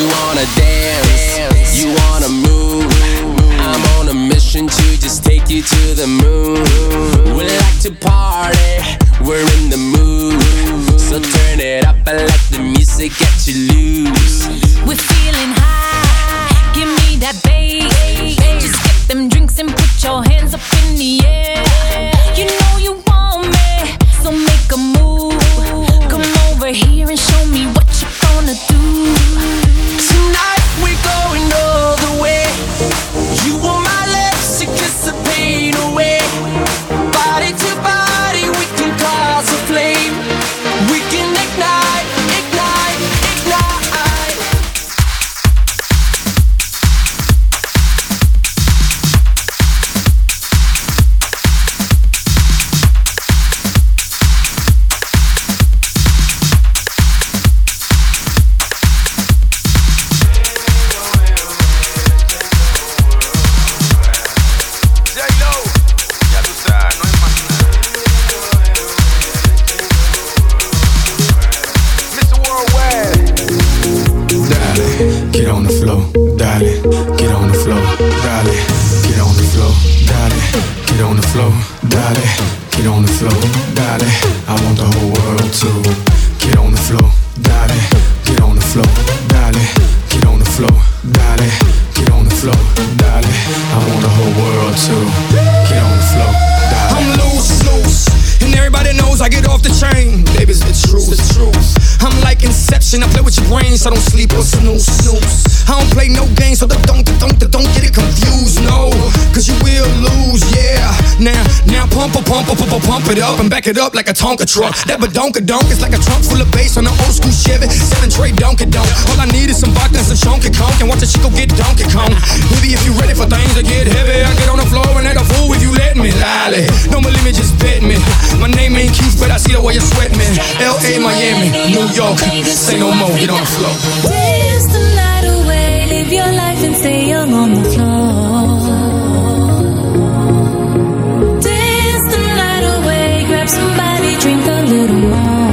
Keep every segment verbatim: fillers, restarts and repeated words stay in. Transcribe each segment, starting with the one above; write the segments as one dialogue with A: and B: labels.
A: You wanna dance, you wanna move. I'm on a mission to just take you to the moon. We like to party, we're in the mood. So turn it up, I let the music get you loose.
B: We're feeling high, give me that bass. Just get them drinks and put your hands up in the air. You know you want me, so make a move. Come over here and show me what you're gonna do.
A: Tonight we're going all the way. You want my lips to kiss the pain away. Body to body, we can cause a flame. We can ignite, ignite, ignite.
C: Get on the floor, darling. Get on the floor, darling. Get on the floor, darling. Get on the floor, darling. Get on the floor, darling. I want the whole world to get on the floor, darling. Get on the floor, darling. Get on the floor, darling. Get on the floor, darling. I want the whole world to get on the floor, darling.
D: I'm loose, loose, and everybody knows I get off the chain. Baby's the truth, the truth. I'm like Inception, I play with your brain, so don't sleep or snooze, snooze. I don't play no games, so don't, don't, don't, don't get it confused, no. Cause you will lose, yeah. Now, now pump, pump, pump, pump, pump it up and back it up like a Tonka truck. That badonka-donk is like a trunk full of bass on an old school Chevy. Seven tray donka-donk. All I need is some vodka and some chunky conk, and watch a chico get Donkey Kong. Baby, if you ready for things to get heavy, I get on the floor and act a fool if you let me, lolly. Don't believe me, just bet me. My name ain't Keith, but I see the way you sweat me. L A, Miami, New York, say no more, get on the floor.
B: Dance the night away, live your life and stay young on the floor. Dance the night away, grab somebody, drink a little more.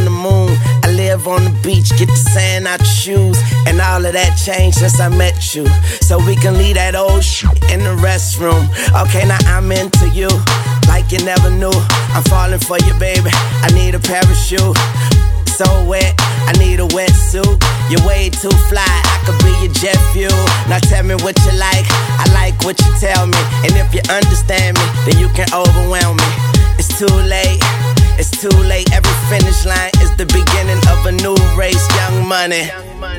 E: the moon. I live on the beach, get the sand out your shoes. And all of that changed since I met you. So we can leave that old shit in the restroom. Okay, now I'm into you, like you never knew. I'm falling for you, baby, I need a parachute. So wet, I need a wetsuit. You're way too fly, I could be your jet fuel. Now tell me what you like, I like what you tell me. And if you understand me, then you can overwhelm me. It's too late, it's too late. Every finish line is the beginning of a new race. Young Money.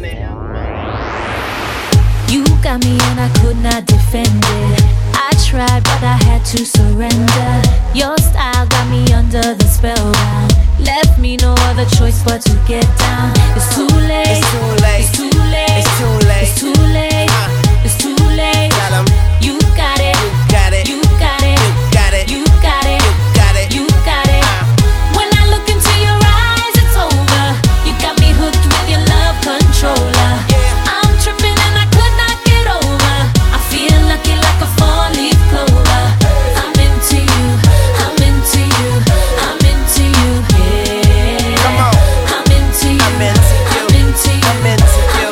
B: You got me and I could not defend it. I tried but I had to surrender. Your style got me under the spellbound. Left me no other choice but to get down. It's too late,
E: It's too late,
B: it's too late,
E: it's too late,
B: it's too late,
E: uh,
B: it's too late.
E: Tell 'em.
B: You got it,
E: You got it,
B: you got it,
E: you got it,
B: you got it,
E: you got it,
B: you got it. When I look into your eyes, it's over. You got me hooked with your love controller. I'm tripping and I could not get over. I feel lucky like a four-leaf clover. I'm into you, I'm into you, I'm into you, yeah.
E: Come on.
B: I'm into you,
E: I'm into you,
B: I'm into you,
E: I'm into you.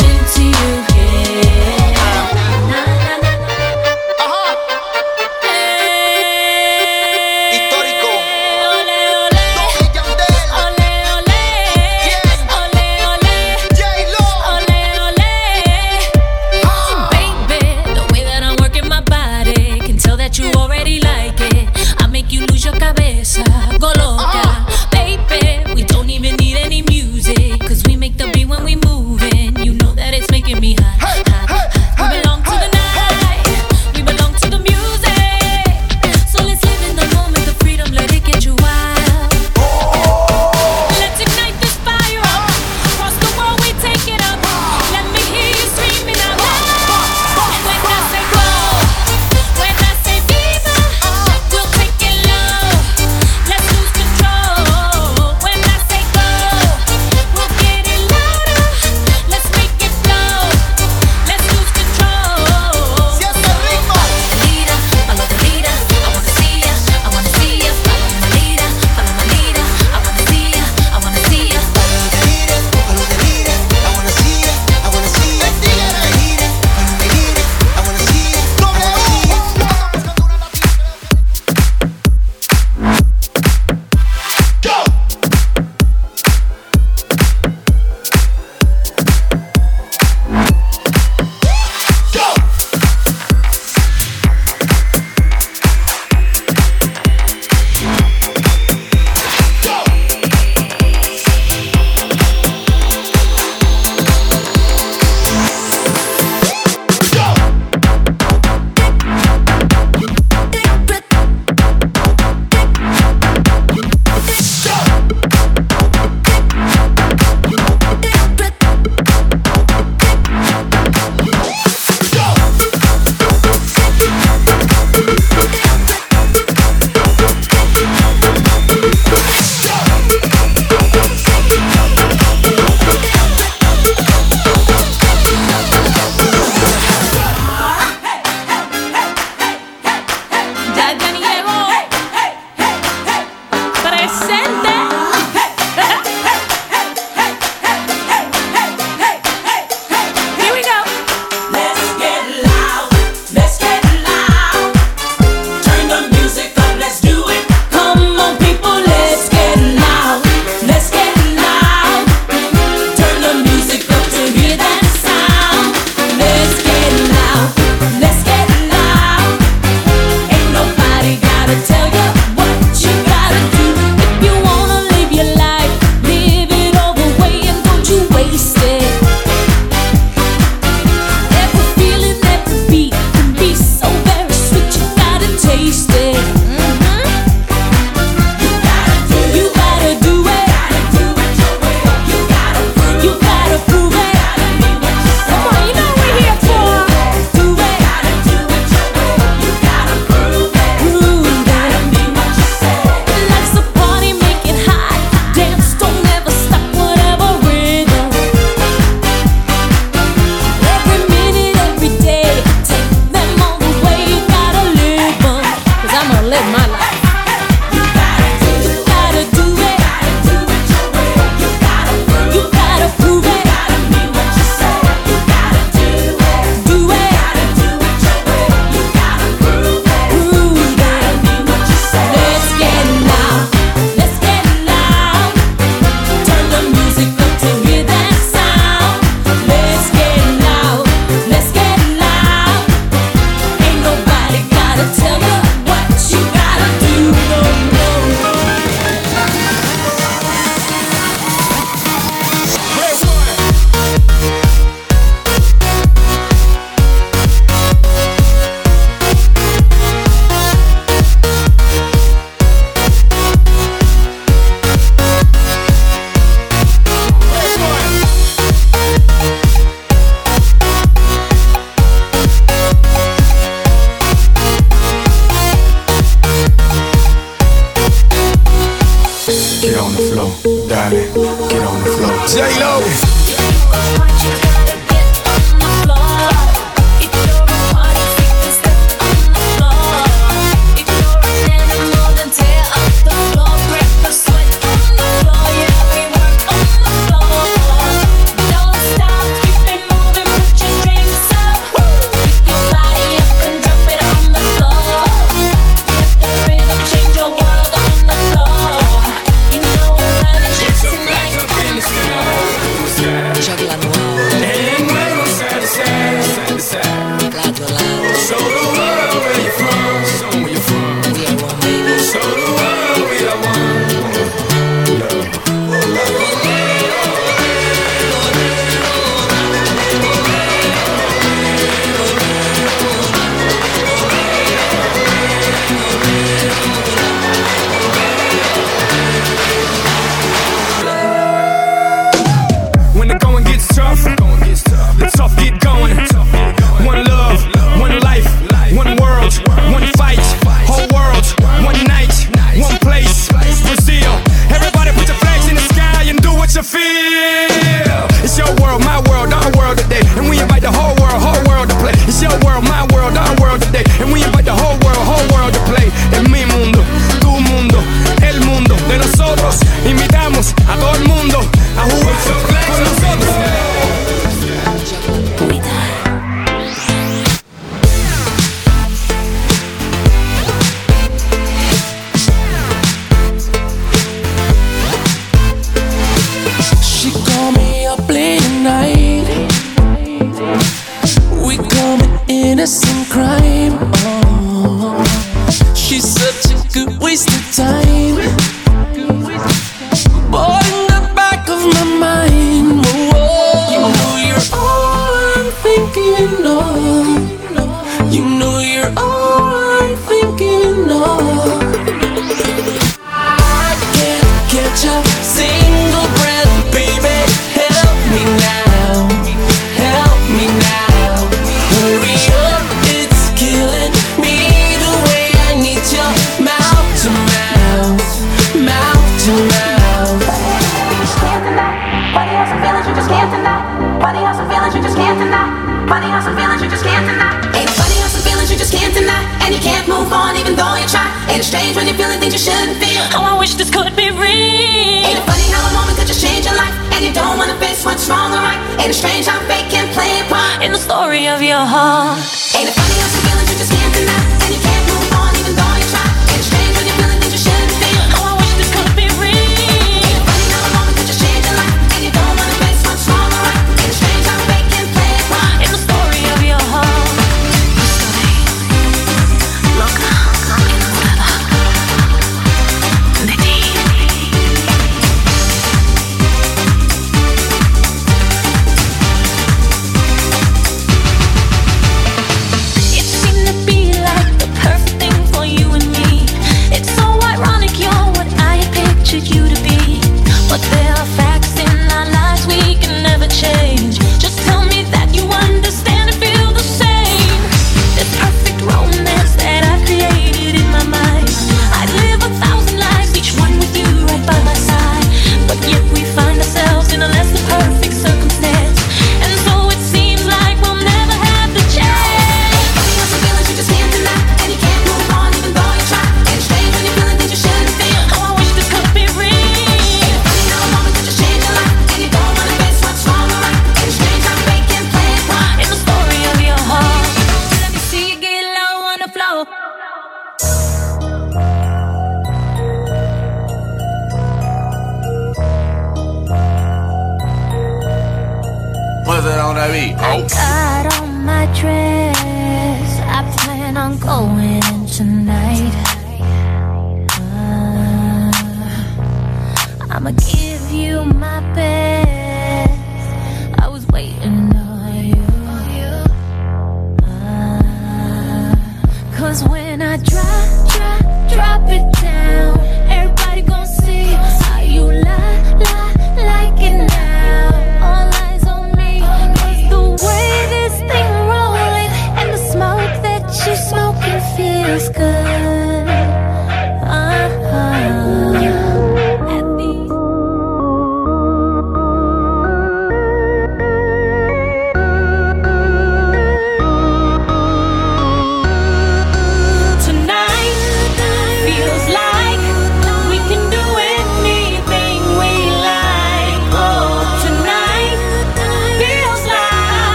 C: get on the floor.
D: J-Lo.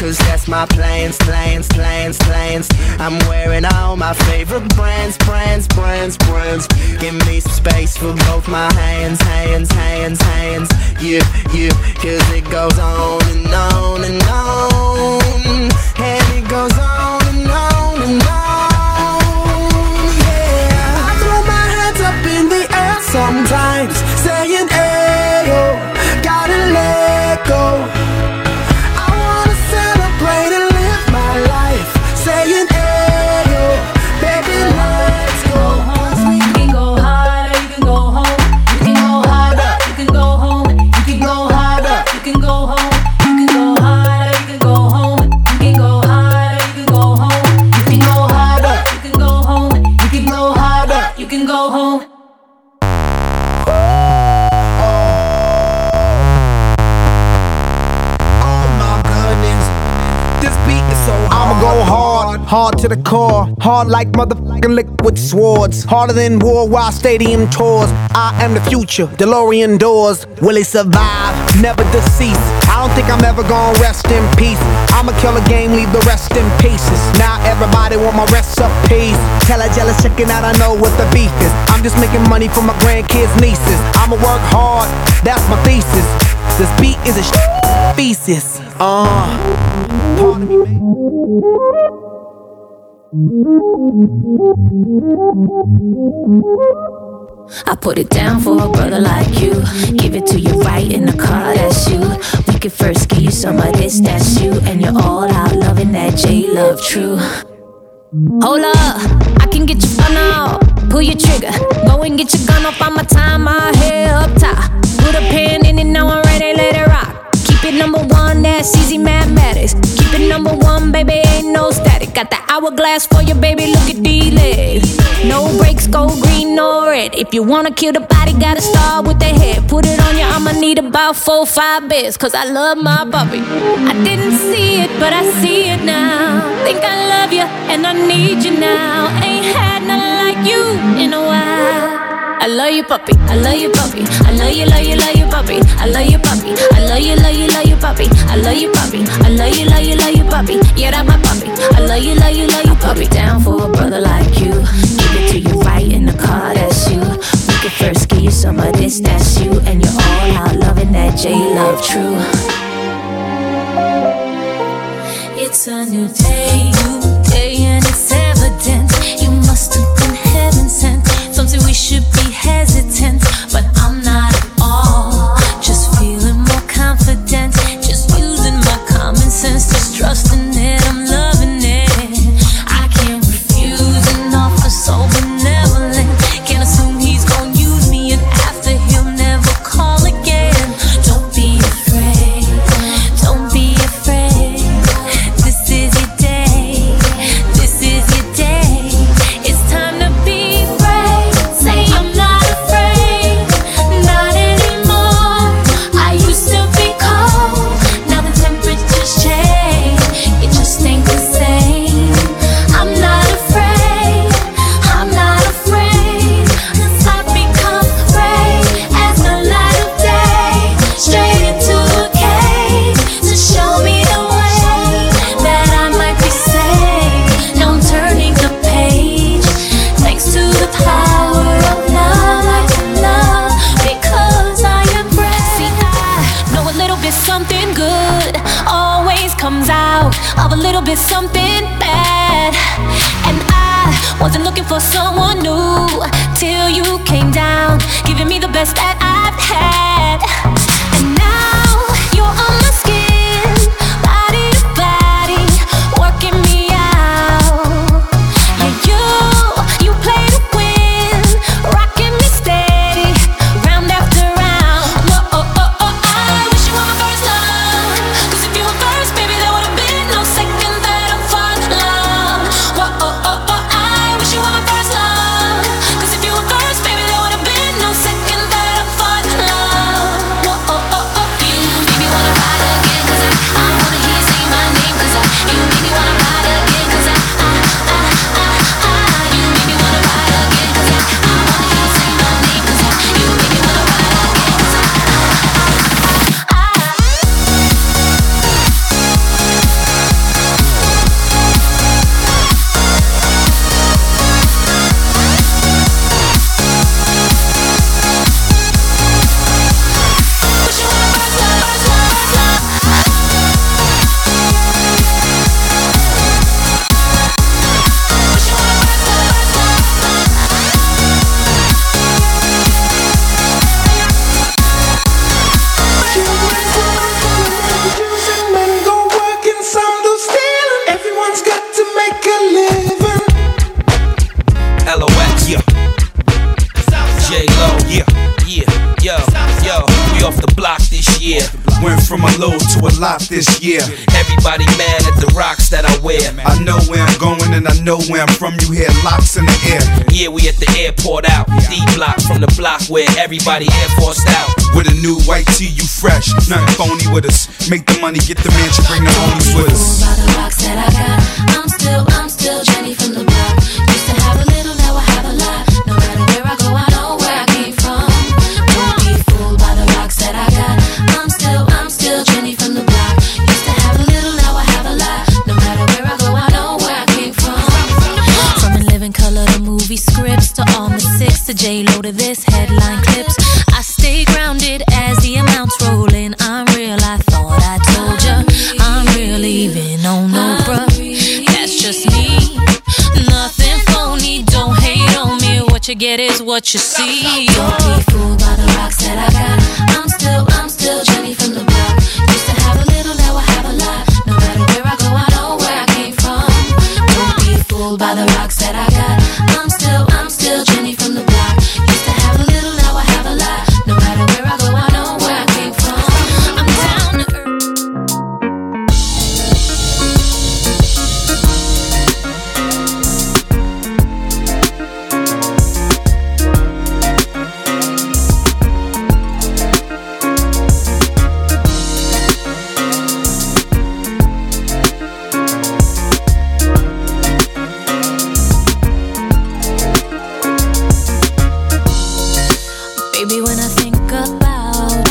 E: cause that's my plans, plans, plans, plans. I'm wearing all my favorite brands, brands, brands, brands. Give me some space for both my hands, hands, hands, hands. Yeah, yeah, cause it goes on and on and on. And it goes on and on and on. Yeah, I throw my hands up in the air sometimes, saying, ayo, gotta let go. I wanna celebrate and live my life, saying, ayo, baby, let's go.
B: You can go harder, you can go home. You can go harder, you can go home. You can go harder, you can go home. You can go harder, you can go home. You can go harder, you can go home. You can go harder, you can go home. You can go harder, you can go home.
D: I'ma go hard, hard to the core. Hard like motherfucking liquid swords. Harder than worldwide stadium tours. I am the future, DeLorean doors. Will he survive? Never deceased. I don't think I'm ever gonna rest in peace. I'ma kill a game, leave the rest in pieces. Now everybody want my recipes. Tell a jealous chicken that I know what the beef is. I'm just making money for my grandkids, nieces. I'ma work hard, that's my thesis. This beat is a sh- thesis. Uh, pardon me, man.
B: I put it down for a brother like you. Give it to you right in the car, that's you. We could first give you some of this, that's you. And you're all out loving that J-Love true. Hold up, I can get your fun out. Pull your trigger, go and get your gun off. I'ma tie my hair up top. Put a pen in it, now I'm ready, let it rock. Keep it number one, that's easy mathematics. Keep it number one, baby, ain't no static. Got the hourglass for you, baby, look at these legs. No brakes, go green or red. If you wanna kill the body, gotta start with the head. Put it on you, I'ma need about four, five bits. Cause I love my puppy. I didn't see it, but I see it now. Think I love you, and I need you now. Ain't had nothing like you in a while. I love you, puppy. I love you, puppy. I love you, love you, love you, puppy. I love you, puppy. I love you, love you, love you, puppy. I love you, puppy. I love you, love you, love you, puppy. Yeah, that's my puppy. I love you, love you, love you, puppy. Down for a brother like you. Give it to you right in the car, that's you. We could first give you some of this, that's you. And you're all out loving that J-Love true. It's a new day, new day, and it's evident. You must have been heaven sent. Some say we should be hesitant, but I'm not at all. Just feeling more confident, just using my common sense, just trusting it, I'm loving it. I can't refuse an offer so benevolent. Can't assume he's gonna use me, and after he'll never call again. Don't be afraid, don't be afraid. This is your day, this is your day. It's time to be brave. Say I'm not afraid, not anymore. I used to be cold, now the temperature's changed. It just ain't the same. I'm not afraid, I'm not afraid. 'Cause I've become brave as the light of day. Straight into a cave to show me the way that I might be saved. Now I'm turning the page, thanks to the power of love. I can love because I am brave. See, I know a little bit something good always comes out of a little bit something bad. And I wasn't looking for someone new till you came down, giving me the best that I've had. And now you're on my skin, body to body, working me out. Yeah, you, you play to win, rocking me steady, round after round. Whoa, oh, oh, oh, I wish you were my first love. 'Cause if you were first, baby, there would've been no second, third, or fourth love. Whoa, oh, oh, oh, I wish you were my first love. 'Cause if you were first, baby, there would've been no second, third, or fourth love. Whoa, oh, oh, oh, you made me wanna ride again.
F: a lot this year.
G: Everybody mad at the rocks that I wear.
F: I know where I'm going and I know where I'm from. You hear locks in the air.
G: Yeah, we at the airport out. D block from the block where everybody Air Forced out.
F: With a new white tee, you fresh. Nothing phony with us. Make the money, get the mansion, bring the homies with us.
B: By the rocks that I got, I'm still, I'm still Jenny from the block. Used to have a little, now I have a lot. No matter where I go, I know where I came from. Don't be fooled by the rocks that I got. I'm still, I'm still Jenny from the block. Used to have a little, now I have a lot. No matter where I go, I know where I came from. From In Living Color to movie scripts to all the six to J-Lo to this headline clips. I stay grounded as the amounts roll in. I'm real, I thought I told ya. I'm real even on no bruh. That's just me. Nothing phony, don't hate on me. What you get is what you see. Don't be fooled by the rocks that I got. I'm still, I'm still Jenny from the block. Used to have a little, now I have a lot. No matter where I go, I know where I came from. Don't be fooled by the rocks that I got. I'm still, I'm still Jenny from the block. Used to have a little, now I have a lot. No matter where I go, I know where I came from. I'm down to earth. Baby, when I think about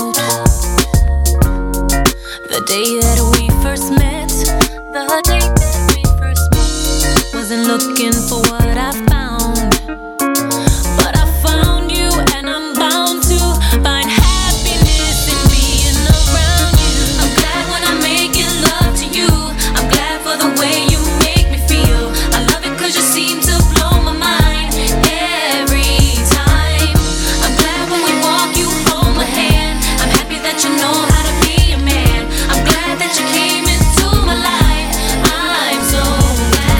B: the day that we first met, the day that we first met, wasn't looking for what I found, but I found you, and I'm bound to find happiness in being around you. I'm glad when I'm making love to you. I'm glad for the way you make me feel. I love it 'cause you seem to blow my mind every time. I'm glad when we walk, you hold my hand. I'm happy that you know how to be a man. I'm glad that you came into my life. I'm so glad.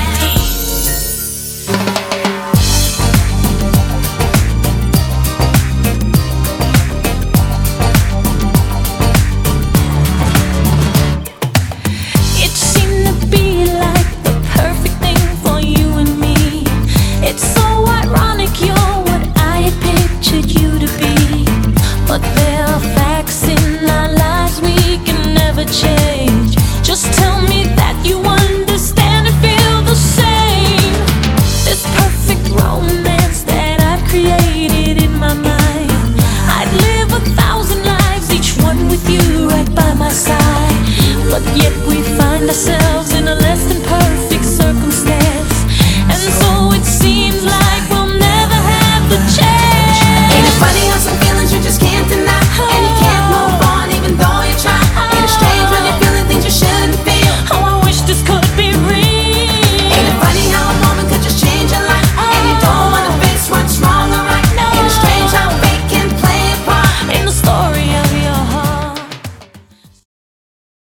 B: It seemed to be like the perfect thing for you and me. It's so ironic you're what I had pictured you to be. But there are facts in our lives we can never change. Just tell me that you understand and feel the same. This perfect romance that I've created in my mind, I'd live a thousand lives, each one with you right by my side. But yet we find ourselves